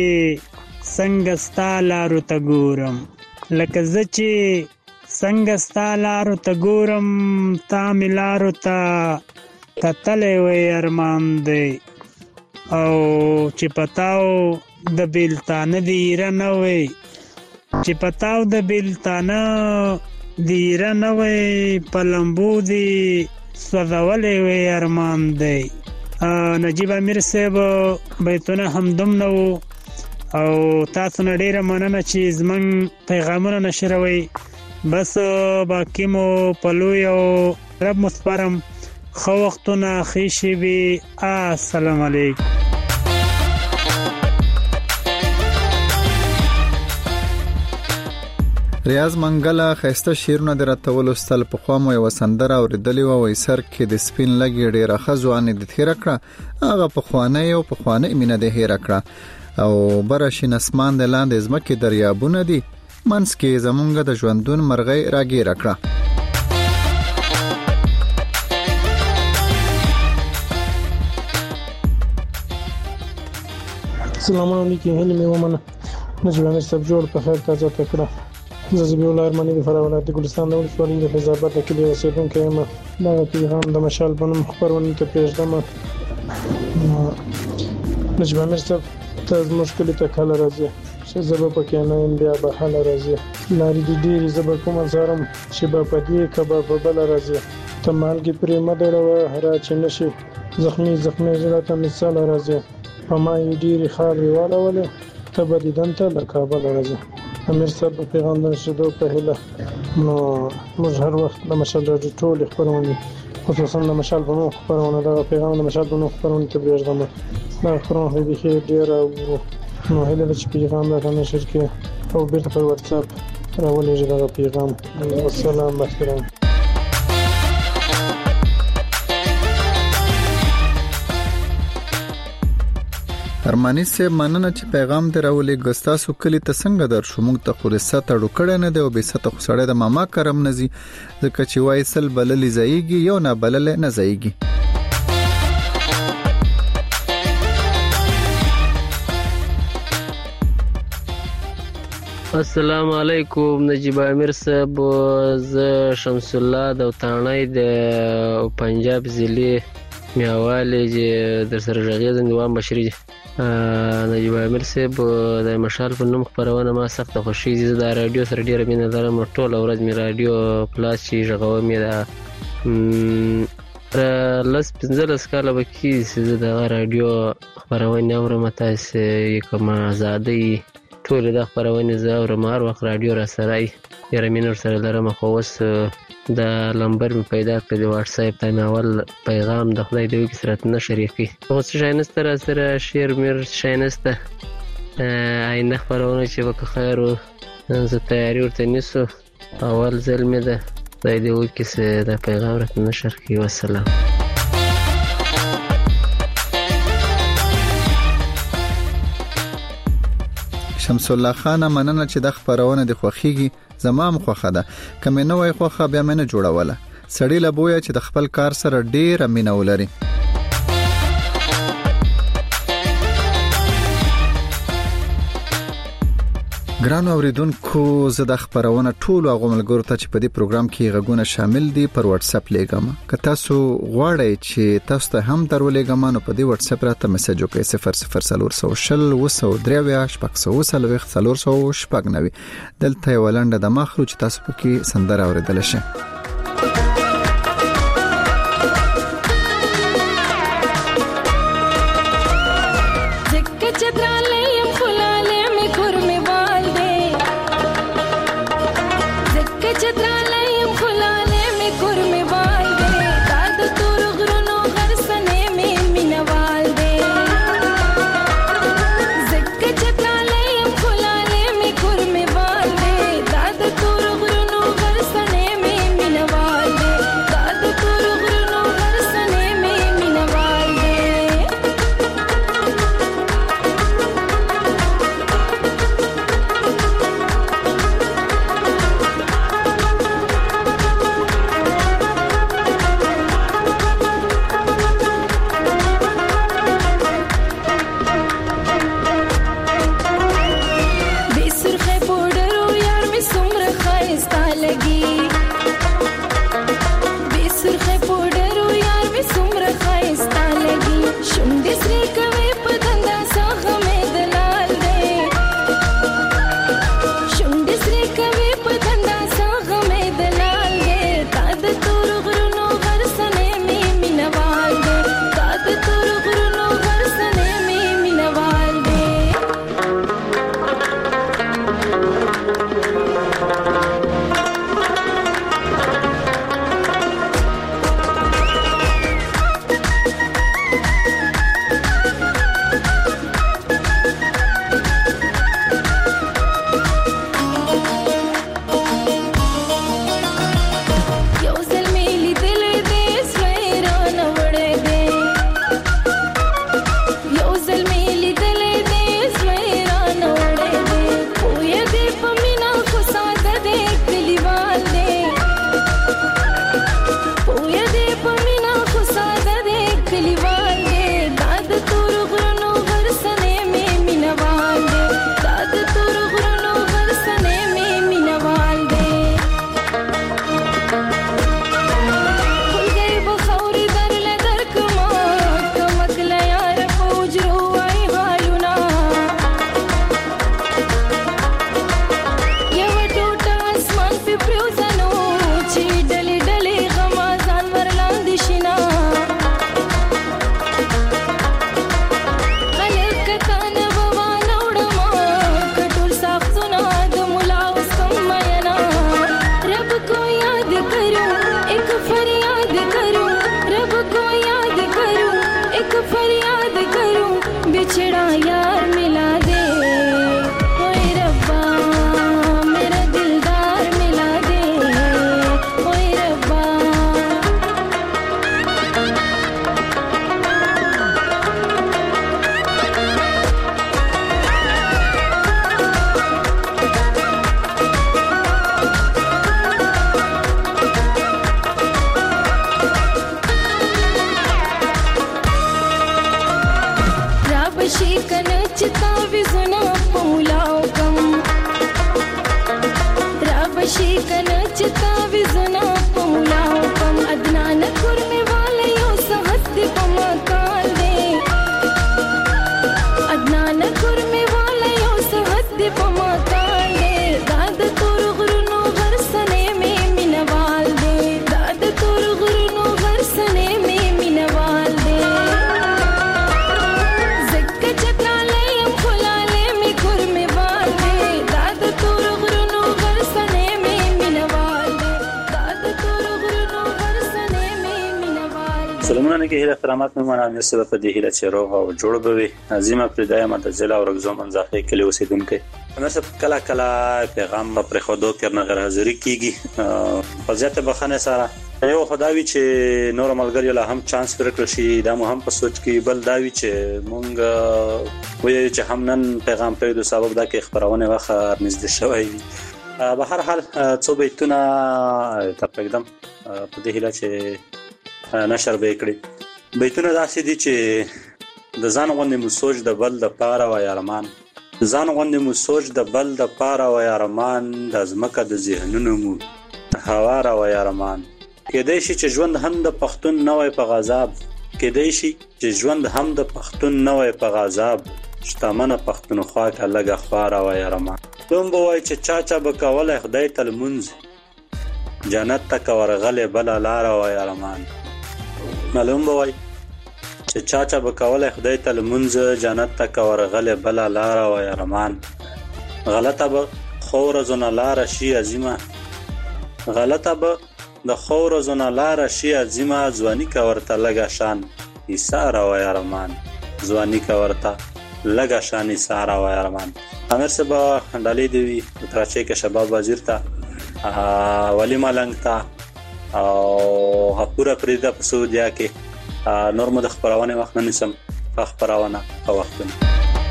څنګه ستا لارو ته ګورم، لکه زه چې څنګه ستا لارو ته ګورم، تا مې لارو ته کتلی وی ارمان دی. او چې پتاو د بیلتانه د ایره نه وی، چې پتاو د بیلتانه د ایره نه وی، په لمبو دی سوځولی وی ارمان دی. نجیب امیر صاحب بیتونه همدوم نه وو او تاسو نه ډیره مننه چې زمونږ پیغامونه نشروئ. بس باقی مو پلوی او رب مسپرم. خو وختونه ښې شېبې. السلام علیکم. ریاض منګله خسته شیرونه درته ولوستل. په خوا مو یو سندره اوریدلې و وای سر کې د سپین لګي ډیره خزوانه د تیر کړه، هغه په خوانه یو په خوانه مینه د هیر کړه. او برشین اسمان د لاندې زمکه دریابونه دي، منس کې زمونږ د ژوندون مرغۍ راګیر کړه. السلام علیکم. هلي مې ومنه نجیب امیر صاحب جوړ په خیر تازه تکړه. زه زبیح الله ارمانی د فراه ولایت ګلستان د ولسوالۍ د فیضاباد د کلي اوسیدونکی یم. دا پیغام د مشال په نوم خپرونې ته پرېږدم. نجیب امیر صاحب ته زموږ کلي ته کله راځي چې زه به پکې نه یم، بیا به هله راځي. لارې دي ډېرې زه به کومه څارم چې به په دې که به په بله راځي. ته مالګې پرې مه ډېروه را چې نه شي زخمي زخمي زړه ته مې ساله راځي. په ما یې ډېرې خاورې واړولې، ته به دیدن ته له کابله راځي. امیر صاحب په پیغام د نشریدو په هیله، نو موږ هر وخت د مشال راډیو ټولې خپرونې خصوصا د مشال په نوم خپرونه دغه پیغام د مشال په نوم خپرونې ته پرېږدم. دغه خپرونه خو یې بیخي ډېره ورو، نو هیله ده چې پیغام راته نشر کړي او بېرته په واتساپ راولېږي دغه پیغام. والسلام احترام. ارمانی سه مننه چې پیغام دراولې ګستاسو کلی ته څنګه در شو موږ ته خو رسته ډوکړه نه دی او به ست خو سړی د ماما کرم نزي ځکه چې وای سل بللې زایږي یو نه بللې نه زایږي. السلام علیکم نجیب امیر صاحب، زه شمس الله د وطانۍ د پنجاب ضلع میاوالی چې در سره غږیږم دوام بشری. نجیب امیر صاحب د مشال په نوم خبرونه ما سخت خوشی دي. د رادیو سره ډیره مینه لرم، ټول ورځ می رادیو پلاس چې غږوم می دا لس پنځلس کاله بکی چې د رادیو خبرونه اورم. تاسو کوم آزادۍ ټول د خبرونه زه اورم، هر وخت رادیو را سره یې رمینور سره لرم. خو اوس د لمبر می پیدا کړ د واتس اپ ته مې اول پیغام د خدای د وکی سره نه شریکي. اوس شاینسته را سره شیر میر شاینسته آینده خبرونه چې وک خیر زه تیاری ورته نیسو اول ځل مې ده خدای د وکی سره د پیغام را نه شریکي. والسلام. شمس الله خان مننه چې د خبرونه د خوخيږي زمام خوخه ده کمه نه وای خوخه بیا مې نه جوړوله. سړی لبویا چې د خپل کار سره ډیر امینه ولري. ګران اوریدونکو زه د خبرونه ټول غوملګور ته چې په دې پروګرام کې غږونه شامل دي پر واتس اپ لګم. که تاسو غواړئ چې تاسو ته هم درولېګم نو په دې واتس اپ راته میسج وکړئ صفر صفر صفر شل وسو دریا شپږ سو سلويخ څلور سو شپږ نوي. دلته یو لنډه د مخلو چې تاسو پکې سندره اوریدل شئ. سلامونه نه کې احترامات مې مونږه نسبت په دې هله چې روغ او جوړ به وي عظیمه پردای متزله او رغزو منځخه کلی اوسیدونکو نسب کلا کلا پیغام پر خودو کې نه غیر حاضری کیږي په ځات بخنه سره یو خداوی چې نور ملګری له هم چانس ورکړ شي دا مو هم په سوچ کې بل داوی چې مونږ وایي چې هم نن پیغام په دې سبب دا کې خبرونه واخه نږدې شوی به هر حال څو بیتونه تقریبا په دې هله چې نشر به کړی بیتونه داسې دي چې د ځان غوندې مو سوچ د بل د پاره و یارمان ځان غوندې مو سوچ د بل د پاره و یارمان د ازمکه د ذهنونو مو هوا را و یارمان کېدای شي چې ژوند هم د پښتون نه وای په غضب کېدای شي چې ژوند هم د پښتون نه وای په غضب شتمنه پښتونخوا کا لګه خواره و یارمان دوم به وای چې چا چا به کولای خدای تل منځ جنت تک ورغله بل لار و یارمان معلوم بوي چې چا چا به کولای خدای ته لمونځ جنت ته ورغله بل لار او یارمان غلطه به خور زونه لار شي عظیمه غلطه به د خور زونه لار شي عظیمه ځواني کا ورته لګا شان ایثار او یارمان ځواني کا ورته لګا شان ایثار او یارمان امر سبا ډالې دی تراچې کې شباب وزیر ته ولی ملنګ ته او پورا پریدا په سعودیا کې نور مد خبرونه وخت نه نسم خبرونه په وختونه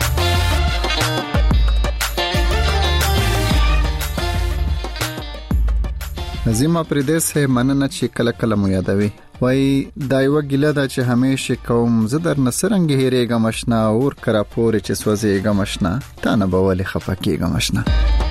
عظیمه پردیس ہے مننه چې کله کله مو یادوي وای دا یو ګیله ده چې همیشه کوم زدر نسرنګ هېریګه مشنا اور کرا پورې چې سوځيګه مشنا تا نه بوله خفکیګه مشنا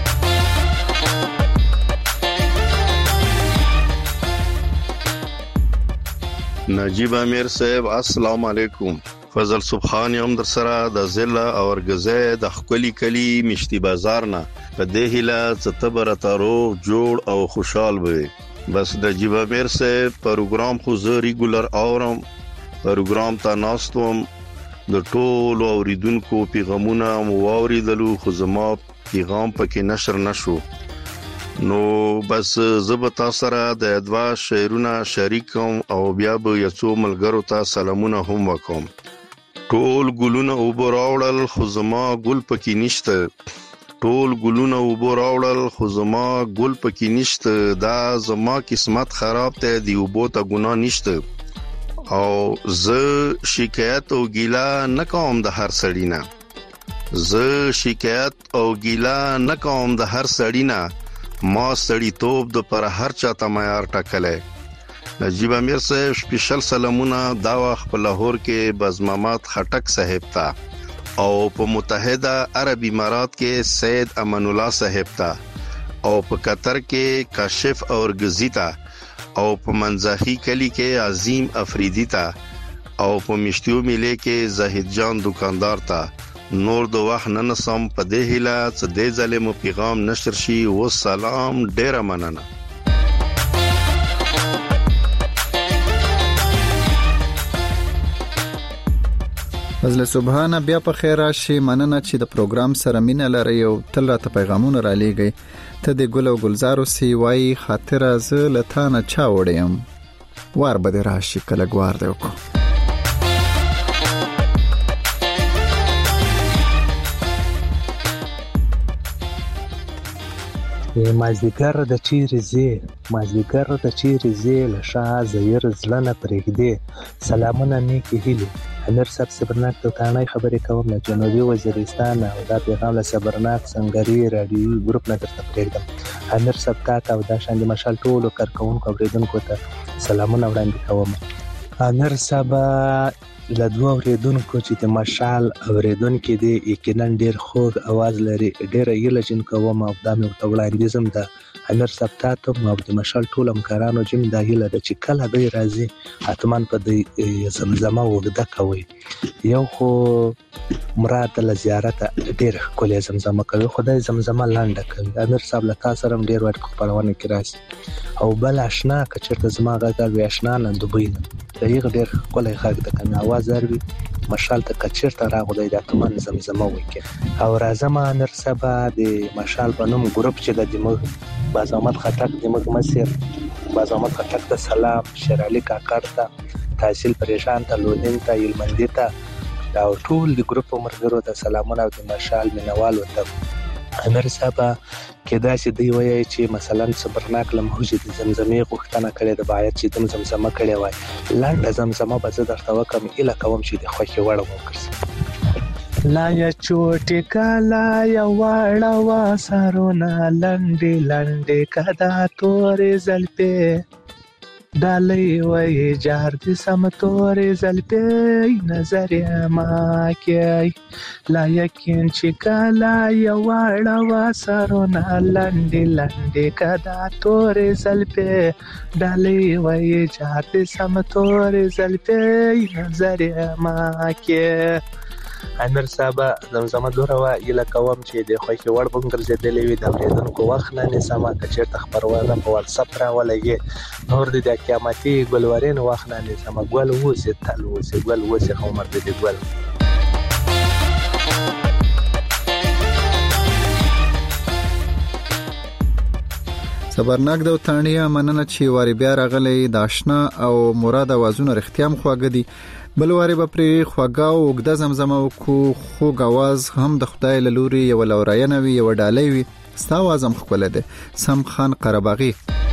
نجیب امیر صاحب السلام علیکم فضل سبحان یم در سره د ضلع او ورګزه د خپلی کلی مشتي بازار نه په دې هله ستبر تارو جوړ او خوشحال وي بس د نجیب امیر صاحب پروګرام خو زه ریګولر اورم پروګرام ته ناستوم د ټولو اوریدونکو پیغامونه مو اوریدلو خو زما پیغام پکې نشر نشو نو بس زبتا سره د ادوا شعرونه شریکم او بیا به یڅو ملګرو ته سلامونه هم وکوم ټول ګلونه وبراوړل خو زما ګل پکې نشته ټول ګلونه وبراوړل خو زما ګل پکې نشته دا زما قسمت خراب ته دی وبو ته ګناه نشته او زه شکایت او ګیلا نه کوم د هر سړی نه زه شکایت او ګیلا نه کوم د هر سړی نه ما سړی توپ د پر هر چا ته معیار ټاکلې نجیب امیر صاحب سپیشل سلامونه دا وخت په لاهور کې بزمامات خټک صاحب ته او په متحده عرب امارات کې سید امان الله صاحب ته او په قطر کې کاشف اور غزیتا او په منځخي کلی کې عظیم افریدی ته او په مشتیو میله کې زاهد جان دکاندار ته نور د وخت نن سم په دې هله چې د ظالم پیغام نشر شي و سلام ډیر مننه فضل سبحانه بیا په خیر راشي مننه چې د پروګرام سره مینه لري او تل راته پیغامونه را لېږي ته د ګل او ګلزارو سی وای خاطر از لتانه چا وړم وار به راشي کله ګوار دی وکړه مازدیګر د چیرې زی مازدیګر د چیرې زی له شاه زیر زلنه پرېږدي سلامونه نیکی هیلي امیر صاحب صبرناک توتانای خبرې کوم له جنوبي وزیرستان او دا پیغام له صبرناک سنگري رادیوي ګروپ نه درته پرېږدم امیر صاحب تاسو او دا شاندې مشال ټولو کارکونکو اوریدونکو ته سلامونه وړاندې کوم امیر صاحب له دوه اوریدونکو چې د مشال اوریدونکو دي یقینا ډیر خوږ आवाज لري ډیر یله جن کوم او دا مې ته وړاندې زم ده امیر صاحب تاسو او د مشال ټول همکارانو جیم دا هیله ده چې کله به راځي حتمان په دې زمزمه وګدا کوي یو خو مراد له زیارت ډیر کولې زمزمه کوي خدای زمزمه لاندې کوي امیر صاحب له تاسو سره ډیر وخت خبرونه کړای او بل آشنا کچرته زما غږ وی آشنا نه دوبۍ نه دغه ډیر کولې غږ د کنه आवाज اروي مشال ته کچرته راغلی د کمن زمزمه وکي او راځم امیر صاحب د مشال په نوم ګروپ چې د دماغ باز احمد خټک دماغ مسیر باز احمد خټک ته سلام شیر علي کاکړ ته تحصیل پریشان ته لودین ته یلمندی ته دا ټول د ګروپ مرګرو ته سلامونه او د مشال منوال وته امیر صاحب کدا چې دی وایي چې مثلا صبرناک لمحوج د زمزمې غوښتنه کړې د باید چې د زمزمه کړې وای لاندې زمزمه به زه درته وکم اله کوم چې د خوښي وړ مو کړم لا یا چوټی کالا یا واړه وا سرونه لنډې لنډې کدا تورې زلپې ډالۍ وای جار دې سم تورې زلپې نظر ما کې لا یقین چې کالا یا واړه وا سرونه لنډې لنډې کدا تورې زلپې ډالۍ وای جار دې سم تورې زلپې نظر ما کې امیر صاحب زمزمه دوره وا یله کوم چې د خوښي وړ بم ګرځېدلې وي د اوریدونکو وخت نه نسمه کچې تخبرونه په واتس اپ را ولګي نور د قیامتي ګلورین وخت نه نسمه ګل وځي تل وځي ګل وځي عمر دې ګل صبرناک د وطنیا مننه چې واری بیا راغلی د آشنا او مراد اوازونه رښتیا مخواګه دي بل واری به پرې خواګه او وګد زمزمه کو خو غواز هم د خدای له لوري یو لوراینه وی یو ډالۍ وی ستا وازم خپل ده سم خان قرباغي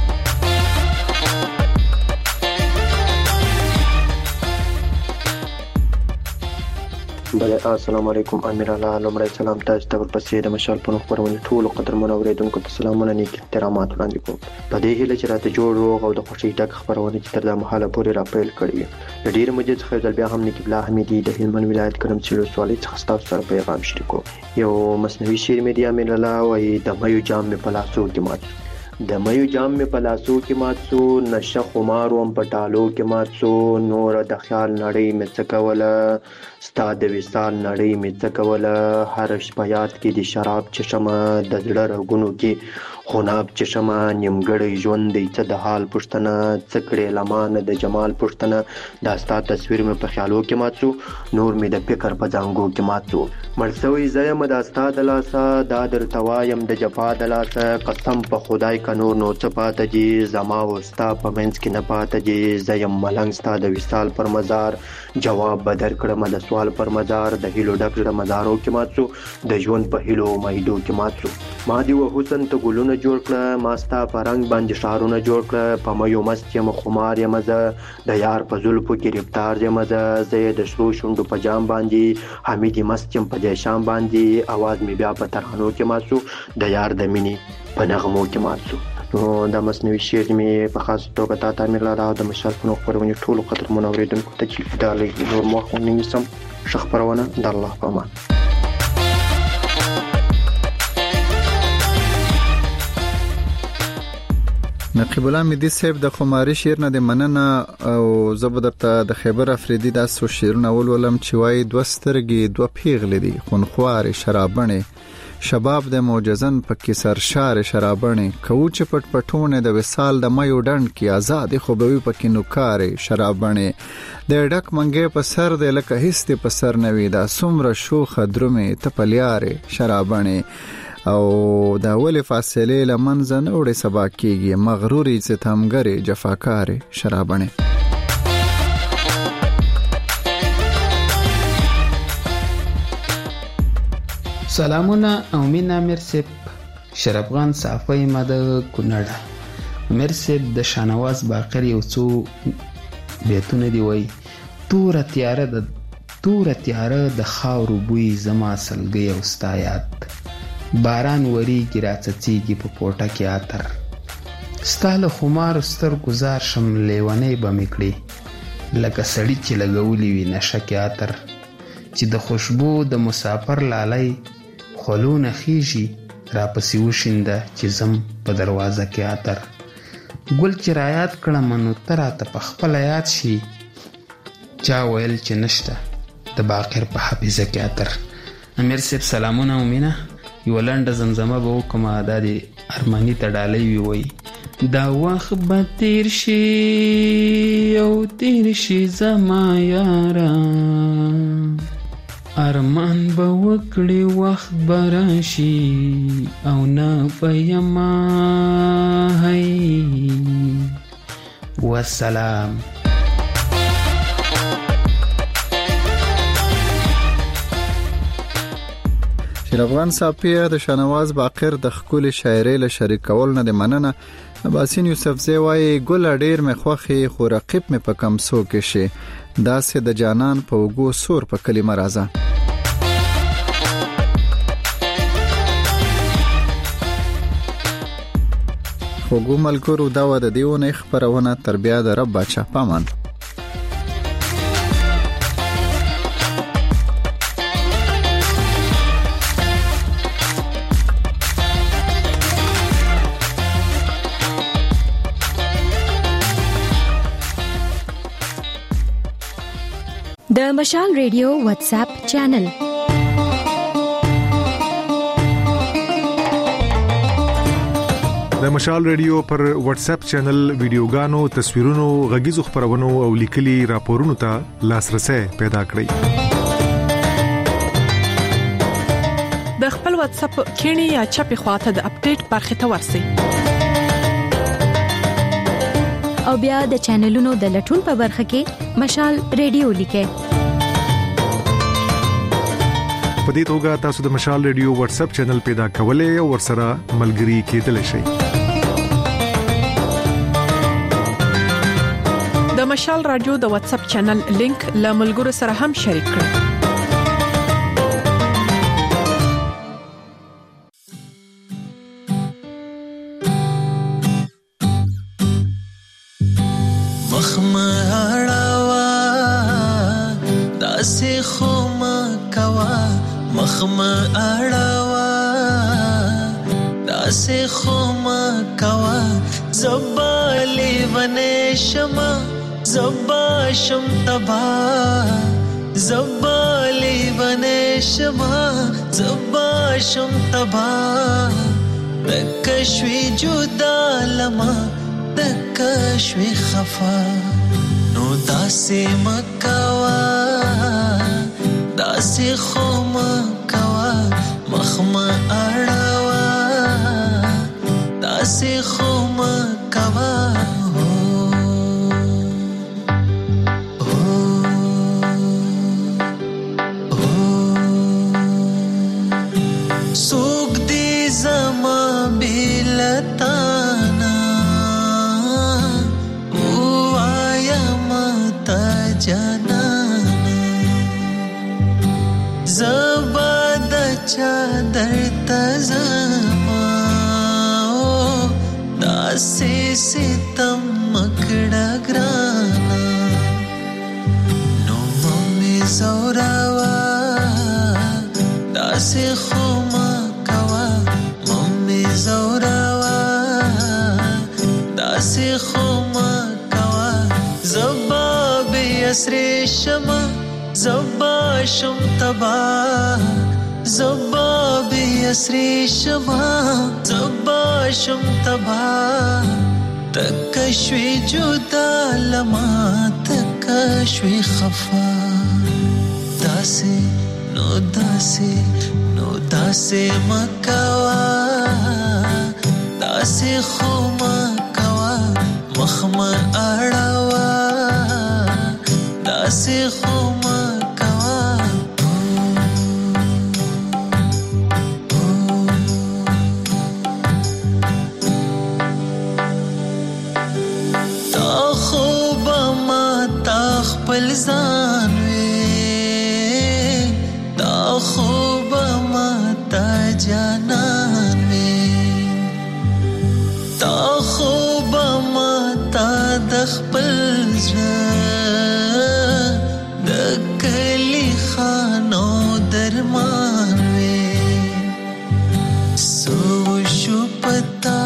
بله السلام علیکم امیر الله لمړی سلام تاسو ته ورپسې د مشال په خبرونه ټول قدرمن اوریدونکو ته سلامونه نیک احترامات وړاندې کوم په دې هیله چې راته جوړ روغ او د خوشي ډک خبرونه چې تر دا مهاله پورې راپیل کړی ډیر مجد خیر بیا هم نیک بلا حمیدی د هلمند ولایت کرم سیلو سوالي څخه تاسو سره پیغام شریکو یو مصنوعي شعر مې دی امیر الله وای د مېو جام می په لاسو کې مات د مېو جام می په لاسو کې مات سو نشه خمار وم په ټالو کې مات سو نور د خیال نړۍ می څه کوله ستا د وصال نړۍ می څه کوله هر شپه یاد کې د شراب چشمه د زړه رګونو کې خوناب چشمه نیمګړی ژوند دی څه د حال پښتنه څه کړې لمانه د جمال پښتنه دا ستا تصویر می په خیالو کې مات سو نور می د فکر په ځانګو کې مات سو مرسوي زیم د ستا د لاسه دا درته وایم د جفا د لاسه قسم په خدای که نور نو څه پاته دي زما او ستا په منځ کې نه پاته دي زیم ملنګ ستا د وصال پر مزار جواب به درکړم د سوال پر مزار د هیلو ډک زړه مزارو کې مات سو د ژوند په هیلو امیدو کې مات سو ما دی و حسن ته ګلونه جوړ کړه ما ستا په رنګ باندې ښارونه جوړ کړه په مېو مست یم خمار یم زه د یار په زلفو کې گرفتار یم زه زه یې د سرو شونډو په جام باندې حمیدي مست یم په دې شام باندې اواز مې بیا په ترانو کې مات سو د یار د مینې په نغمو کې مات سو نو دا مصنوعي شعر مې په خاص توګه تا ته امیر الله د مشال په خبرونه ټول قدرمن اوریدونکو ته چې دا لږ نور مخ ونیسم ښه خبرونه د الله په امان نقیب الله مدي صاحب د خماري شعر نه د مننه او زبردته د خیبر افریدي د سو شعرونه ولولم چې وای دوسترګي دو پیغل دي خونخوار شرابنه شباب د معجزن په کې سرشار شرابنه کوچ پټ پټونه د وصال د مېو ډند کې آزاد خوبوي په کې نوکار شرابنه د ډک منګې په سر د لکه هسته په سر نوي دا سمره شوخ درومه تپلیار شرابنه او دا ولې فاصله لمنځ نه وړي سبا کېږي مغروري ستمګری جفاکار شرابنه سلامونه او مینا مرسب شرفغان صافی ماده کونړ مرسب د شانواز باقر یو څو بیتونه دی وای تور تیاره د تور تیاره د خاورو بوی زما سلګي او ستایات باران وریږي راڅڅيږي په پورټه کې اتر ستاله خمار ستر گزار شم لیونی به میکړي لکه سړی چې لګولي وي نشه کې اتر چې د خوشبو د مسافر لالای خلونه خيږي را پسې وشینده چې زم په دروازه کې اتر ګل چې رایات کړم نو تراته په خپل یاد شي چا ویل چې نشته د باقر په حافظه کې اتر امیر صاحب سلامونه ومنه یو لنډه زمزمه به وکم دا د ارمانی ته ډالۍ وی وای دا وخت به تیر شي او تیر شي زما یارا ارمان به وکړي وخت به راشي او نه فیما هی والسلام شیر افغان صافیه د شانواز باقر د خپل شاعرۍ له شریکول نه د مننه. باسین یوسف زی وای ګل ډیر مخوخي خو رقیب مې په کم سو کې شي داسې د جانان په وګو سور په کلمه راځه. خوګو ملګرو دا و د دیونه خبرونه تر بیا د رب بچا پامان. د مشال ریډیو واتس اپ چینل د مشال ریډیو پر واتس اپ چینل ویډیوګانو، تصویرونو، غږیزو خبرونو او لیکلي راپورونو ته لاسرسي پیدا کړئ. د خپل واتس اپ کینی یا چپی خواته د اپډیټ برخه ته ورسی او بیا د چینلونو د لټون په برخه کې مشال ریډیو لیکه. په دې توګه تاسو د مشال ریډیو واتس اپ چینل پیدا کولای او ورسره ملګري کېدلی شئ. د مشال رادیو د واتس اپ چینل لینک له ملګرو سره هم شریک کړئ. مخما اړوا داسې خوما کوا زبالي ونشما زبا شم تبا زبالي ونشما زبا شم تبا دکشوي جدا لما دکشوي خفا نو داسې مکوا داسې خوما کوا مخما اړوا داسې خوما کوا سوق دې زما بلتانا وایا متا جانا زباد چادر تزما داسې ستم مکړه ګرانا نو مې زوراوا داسې خوما کوا مې زوراوا داسې خوما کوا زباب یسری شما زبا شم تبا زبا بیسری شما زبا شم تبا تکشوی جدا لما تکشوی خفا داسی نو داسی نو داسی مکوا داسی خوما کوا مخما اړوا داسی خوما خپل ځان وې دا خوب ما تا جانان وې دا خوب ما تا د خپل ځان د کلی خانو درمان وې سو شو پتا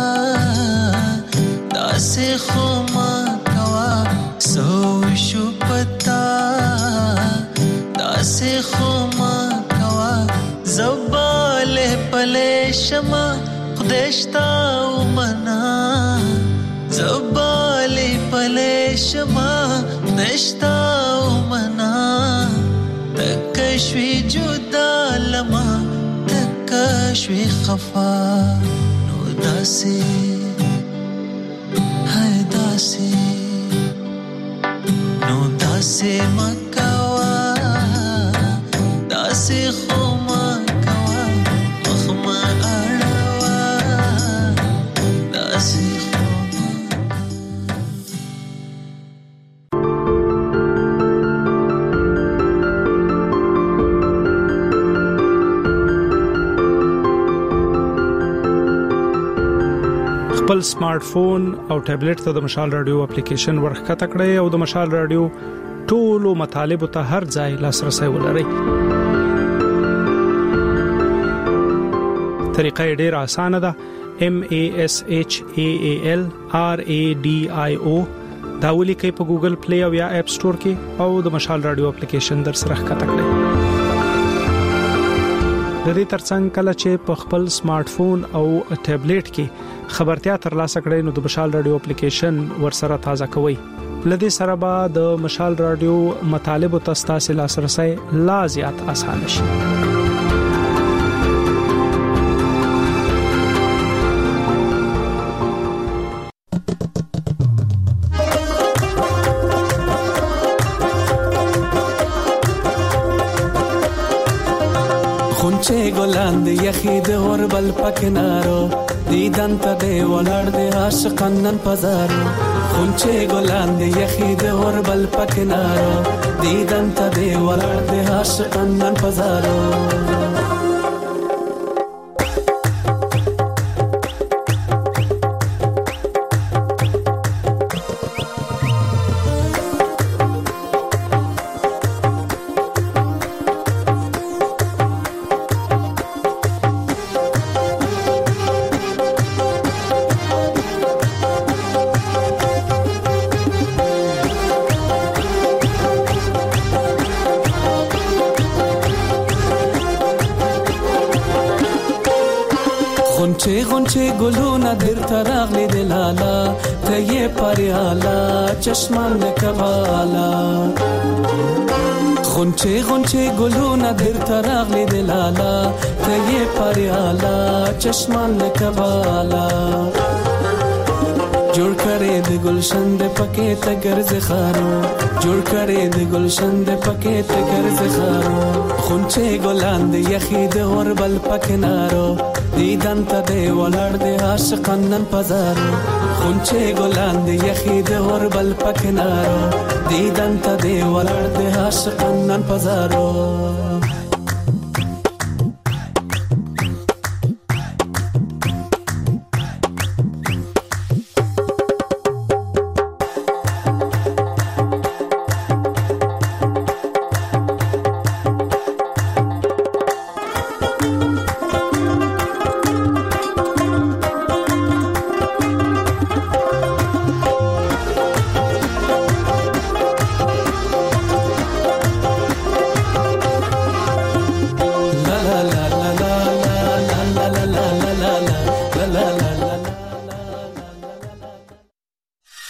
داسې خوما کوا سو شو پتا داسې خوما کوا زباله پلې شما خدشتا ومنا زباله پلې شما خدشتا ومنا تکشوي جدا لما تکشوي خفا نو داسې هاي داسې نو داسې مکوا داسې خوما کوا خپل سمارټ فون او ټابلیټ ته د مشال رادیو اپلیکیشن ورخکته کړئ او د مشال رادیو ټولو مطالب ته هر ځای لاسرسي ولرئ. طریقه ډیره اسانه ده. M A S H A A L R A D I O دا ولیکئ په ګوګل پلی او یا اپ سٹور کې او د مشال رادیو اپلیکیشن در سره ښکته کړئ. د دې ترڅنګ کله چې په خپل سمارټ فون او ټابلیټ کې خبرتیا ترلاسه کړئ نو د مشال رادیو اپلیکیشن ورسره تازه کوئ. لدې سره به د مشال رادیو مطالب او تاسو لاسرسي لا زیات اسانه شي. خونچه ګلان د یخې د اوربل پکنارو دیدن ته دی ولړ د عاشقان نن پزارو. خونچه ګلان د یخې د اوربل پکنارو دیدن ته دی ولړ د عاشقان نن پزارو. غونچه غونچه ګلونه درته راغلي د لالا ته یې پریالا چشمان لکوالا. غونچه غونچه ګلونه درته راغلي د لالا ته یې پریالا چشمان لکوالا. جوړ کړې د گلشن د پکې ته ګرځ خارو جوړ کړې د گلشن د پکې ته ګرځ خارو. غونچه ګلان د یخې د اوربل پکنارو دیدن ته دی ولړ د عاشقان نن پزارو. خونچه ګلان د یخې د اوربل پکنارو دیدن ته دی ولړ د عاشقان نن پزارو.